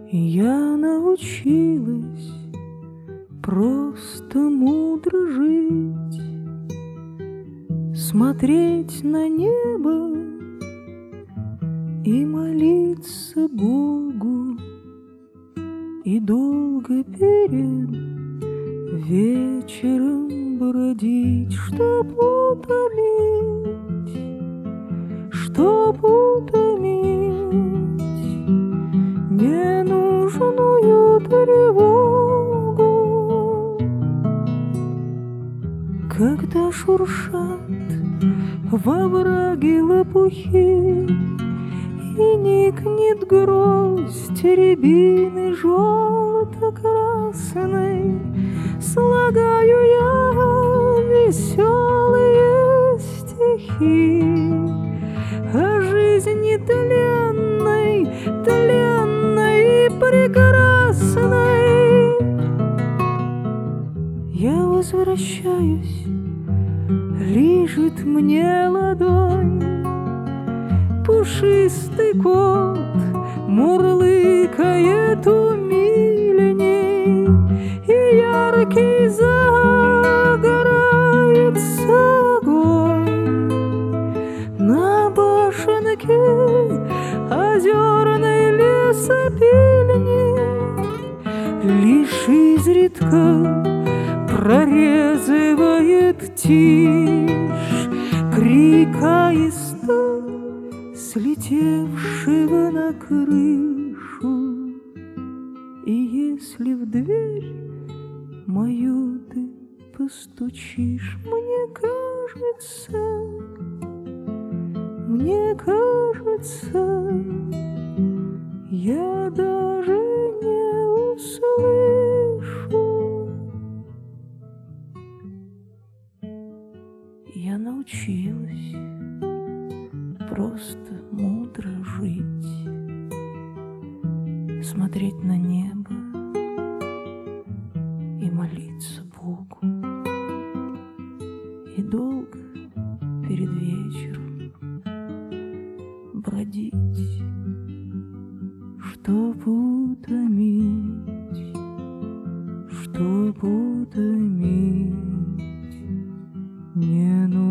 Я научилась просто мудро жить, смотреть на небо и молиться Богу, и долго перед вечером бродить, чтоб утомить, ненужную тревогу. Когда шуршат во враге лопухи и никнет гроздь рябины желто-красной, слагаю я веселые стихи о жизни тленной, тленной и прекрасной. Я возвращаюсь, лижет мне ладонь пушистый кот, мурлыкает умиленней, и яркий загорается огонь на башенке озерной лесопильни. Лишь изредка прорезывает тишь крик аиста, слетевшего на крышу. И если в дверь мою ты постучишь, мне кажется, я даже не услышу. Я научилась просто мудро жить, смотреть на небо и молиться Богу, и долго перед вечером бродить, чтоб утомить, чтоб утомить ненужную